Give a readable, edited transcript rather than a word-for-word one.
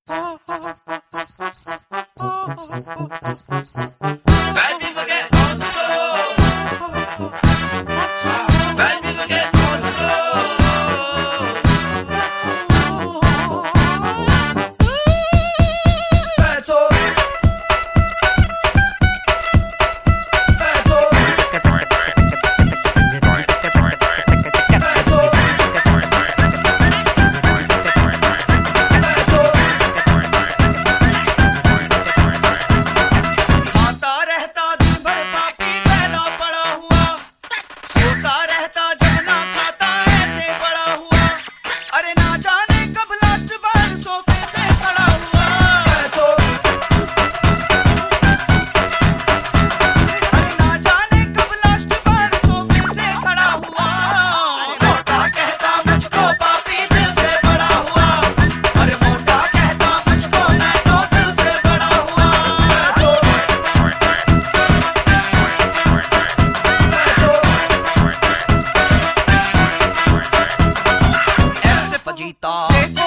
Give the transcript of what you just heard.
Bad people get on the floor. Bad people get on the floor. Fatso. Fatso. खाता रहता दिन भर पापी पहला पड़ा हुआ, सोता रहता जब ना खाता ऐसे बड़ा हुआ। अरे ना जाने कब लास्ट बार सोफे से खड़ा हुआ। अरे ना जाने कब लास्ट बार सोफे से खड़ा हुआ। मोटा कहता मुझको पापी दिल से बड़ा हुआ। अरे मोटा कहता मुझको मैं तो दिल से बड़ा हुआ। ऐसे फजीता